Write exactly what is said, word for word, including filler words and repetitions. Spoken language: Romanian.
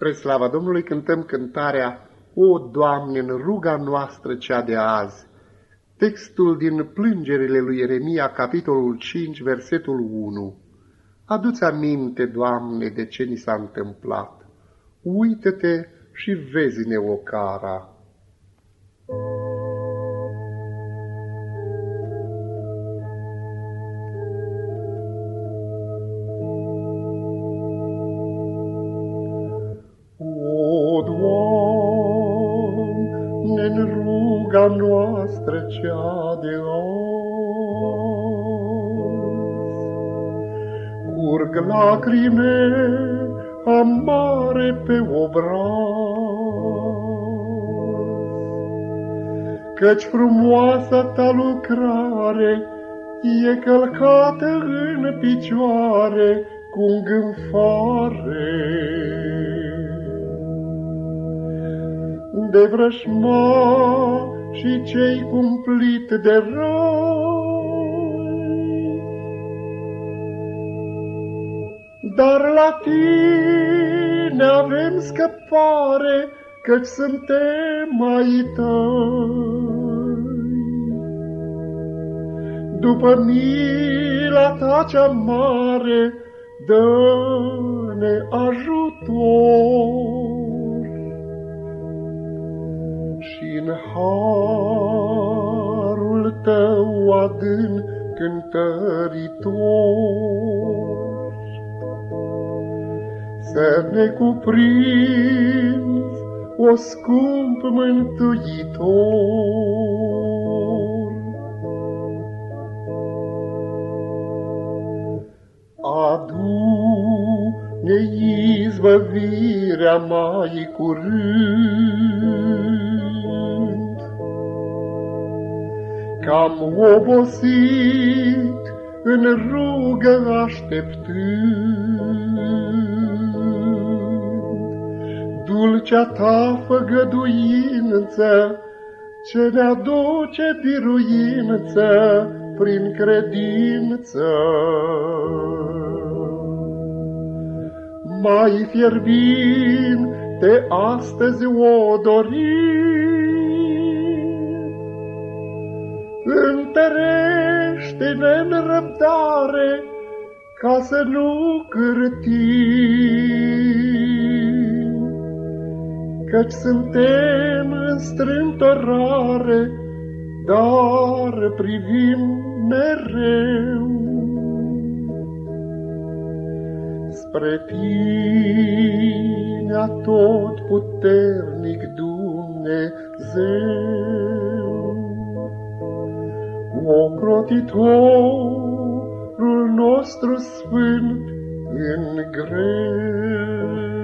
Spre slava Domnului cântăm cântarea O, Doamne, în ruga noastră cea de azi. Textul din Plângerile lui Ieremia, capitolul cinci, versetul unu. Adu-ți aminte, Doamne, de ce ni s-a întâmplat. Uită-te și vezi-ne ocara. O, Doamne, în ruga noastră cea de azi, curg lacrime amare pe obraz, căci frumoasa ta lucrare e călcată în picioare cu îngânfare. De vrășma și cei cumplit de răi, dar la tine avem scăpare, căci suntem ai tăi. După mila ta cea mare, dă-ne ajutor. Și-n harul tău adânc cântăritor, să ne cuprinzi, o scump mântuitor. Adu-ne izbăvirea mai curând, că-am obosit în rugă așteptând dulcea ta făgăduință, ce ne aduce biruință prin credință. Mai fierbinte astăzi o dorim, întărește-ne în răbdare, ca să nu cârtim, căci suntem în strâmtorare, dar privim mereu spre tine, atotputernic Dumnezeu, ocrotitorul nostru sfânt în greu.